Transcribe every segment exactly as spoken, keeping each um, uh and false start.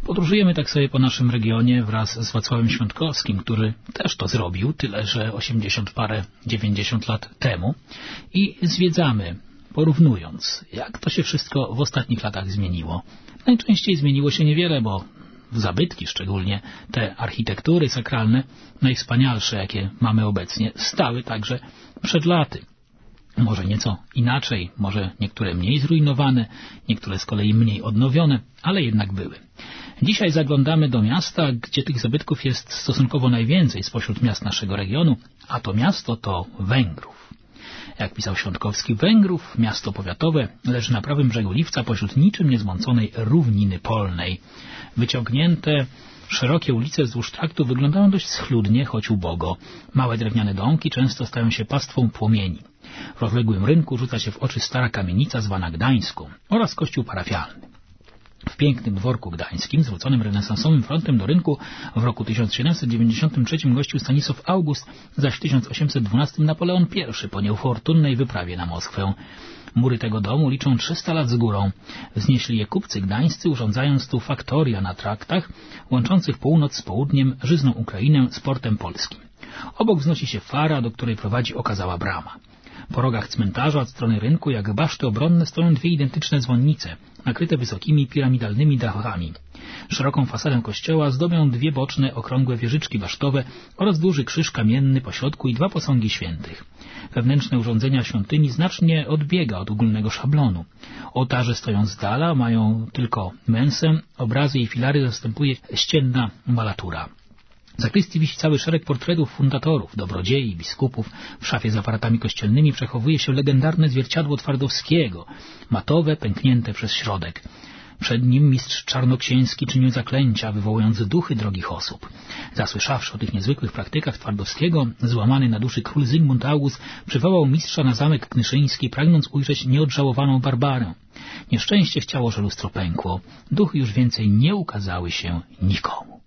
Podróżujemy tak sobie po naszym regionie wraz z Wacławem Świątkowskim, który też to zrobił, tyle że osiemdziesiąt parę, dziewięćdziesiąt lat temu, i zwiedzamy, porównując, jak to się wszystko w ostatnich latach zmieniło. Najczęściej zmieniło się niewiele, bo zabytki, szczególnie te architektury sakralne, najwspanialsze, jakie mamy obecnie, stały także przed laty. Może nieco inaczej, może niektóre mniej zrujnowane, niektóre z kolei mniej odnowione, ale jednak były. Dzisiaj zaglądamy do miasta, gdzie tych zabytków jest stosunkowo najwięcej spośród miast naszego regionu, a to miasto to Węgrów. Jak pisał Świątkowski, Węgrów, miasto powiatowe, leży na prawym brzegu Liwca pośród niczym niezmąconej równiny polnej. Wyciągnięte szerokie ulice wzdłuż traktu wyglądają dość schludnie, choć ubogo. Małe drewniane domki często stają się pastwą płomieni. W rozległym rynku rzuca się w oczy stara kamienica zwana Gdańską oraz kościół parafialny. W pięknym dworku gdańskim, zwróconym renesansowym frontem do rynku, w roku tysiąc siedemset dziewięćdziesiątym trzecim gościł Stanisław August, zaś w tysiąc osiemset dwunastym Napoleon I po niefortunnej wyprawie na Moskwę. Mury tego domu liczą trzysta lat z górą. Wznieśli je kupcy gdańscy, urządzając tu faktoria na traktach, łączących północ z południem, żyzną Ukrainę z portem polskim. Obok wznosi się fara, do której prowadzi okazała brama. Po rogach cmentarza od strony rynku, jak baszty obronne, stoją dwie identyczne dzwonnice, nakryte wysokimi piramidalnymi dachami. Szeroką fasadę kościoła zdobią dwie boczne, okrągłe wieżyczki basztowe oraz duży krzyż kamienny pośrodku i dwa posągi świętych. Wewnętrzne urządzenia świątyni znacznie odbiega od ogólnego szablonu. Ołtarze stoją z dala, mają tylko mensę, obrazy i filary zastępuje ścienna malatura. W zakrystii wisi cały szereg portretów fundatorów, dobrodziei, biskupów. W szafie z aparatami kościelnymi przechowuje się legendarne zwierciadło Twardowskiego, matowe, pęknięte przez środek. Przed nim mistrz czarnoksięski czynił zaklęcia, wywołując duchy drogich osób. Zasłyszawszy o tych niezwykłych praktykach Twardowskiego, złamany na duszy król Zygmunt August przywołał mistrza na zamek knyszyński, pragnąc ujrzeć nieodżałowaną Barbarę. Nieszczęście chciało, że lustro pękło. Duchy już więcej nie ukazały się nikomu.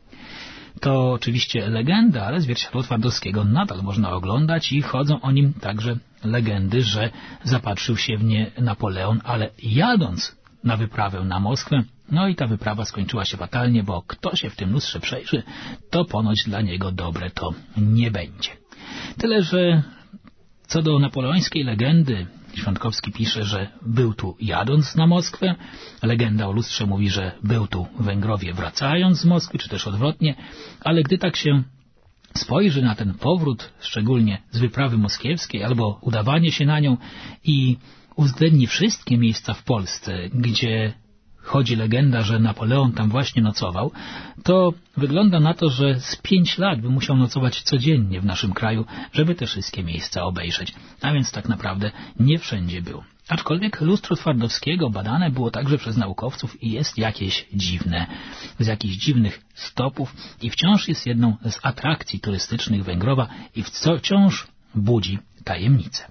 To oczywiście legenda, ale zwierciadło Twardowskiego nadal można oglądać i chodzą o nim także legendy, że zapatrzył się w nie Napoleon, ale jadąc na wyprawę na Moskwę, no i ta wyprawa skończyła się fatalnie, bo kto się w tym lustrze przejrzy, to ponoć dla niego dobre to nie będzie. Tyle, że co do napoleońskiej legendy, Świątkowski pisze, że był tu jadąc na Moskwę, legenda o lustrze mówi, że był tu Węgrowie wracając z Moskwy, czy też odwrotnie, ale gdy tak się spojrzy na ten powrót, szczególnie z wyprawy moskiewskiej, albo udawanie się na nią i uwzględni wszystkie miejsca w Polsce, gdzie chodzi legenda, że Napoleon tam właśnie nocował, to wygląda na to, że z pięć lat by musiał nocować codziennie w naszym kraju, żeby te wszystkie miejsca obejrzeć. A więc tak naprawdę nie wszędzie był. Aczkolwiek lustro Twardowskiego badane było także przez naukowców i jest jakieś dziwne, z jakichś dziwnych stopów i wciąż jest jedną z atrakcji turystycznych Węgrowa i wciąż budzi tajemnicę.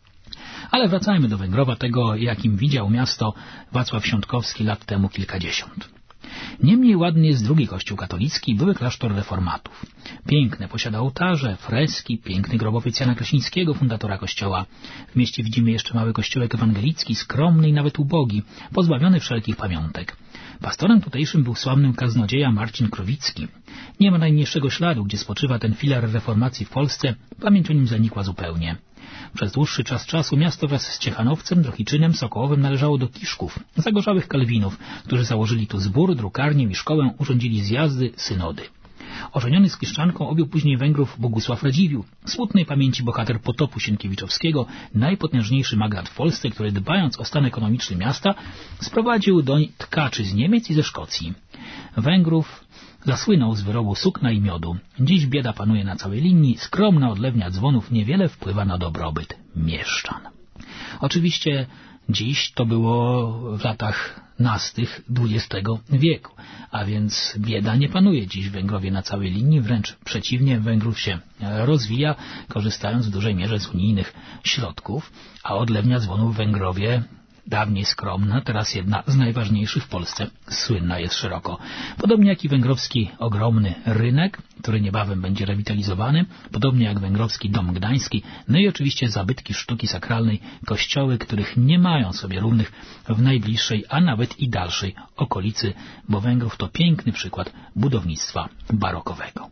Ale wracajmy do Węgrowa, tego jakim widział miasto Wacław Świątkowski lat temu kilkadziesiąt. Niemniej ładny jest drugi kościół katolicki, były klasztor reformatów. Piękne posiada ołtarze, freski, piękny grobowiec Jana Krasińskiego, fundatora kościoła. W mieście widzimy jeszcze mały kościółek ewangelicki, skromny i nawet ubogi, pozbawiony wszelkich pamiątek. Pastorem tutejszym był sławny kaznodzieja Marcin Krowicki. Nie ma najmniejszego śladu, gdzie spoczywa ten filar reformacji w Polsce, pamięć o nim zanikła zupełnie. Przez dłuższy czas czasu miasto wraz z Ciechanowcem, Drohiczynem, Sokołowem należało do Kiszków, zagorzałych kalwinów, którzy założyli tu zbór, drukarnię i szkołę, urządzili zjazdy, synody. Ożeniony z Kiszczanką objął później Węgrów Bogusław Radziwiłł, smutnej pamięci bohater potopu sienkiewiczowskiego, najpotężniejszy magnat w Polsce, który dbając o stan ekonomiczny miasta, sprowadził doń tkaczy z Niemiec i ze Szkocji. Węgrów zasłynął z wyrobu sukna i miodu. Dziś bieda panuje na całej linii, skromna odlewnia dzwonów niewiele wpływa na dobrobyt mieszczan. Oczywiście dziś to było w latach nastych dwudziestego wieku, a więc bieda nie panuje dziś w Węgrowie na całej linii, wręcz przeciwnie, Węgrów się rozwija, korzystając w dużej mierze z unijnych środków, a odlewnia dzwonów w Węgrowie dawniej skromna, teraz jedna z najważniejszych w Polsce, słynna jest szeroko. Podobnie jak i węgrowski ogromny rynek, który niebawem będzie rewitalizowany, podobnie jak węgrowski Dom Gdański, no i oczywiście zabytki sztuki sakralnej, kościoły, których nie mają sobie równych w najbliższej, a nawet i dalszej okolicy, bo Węgrów to piękny przykład budownictwa barokowego.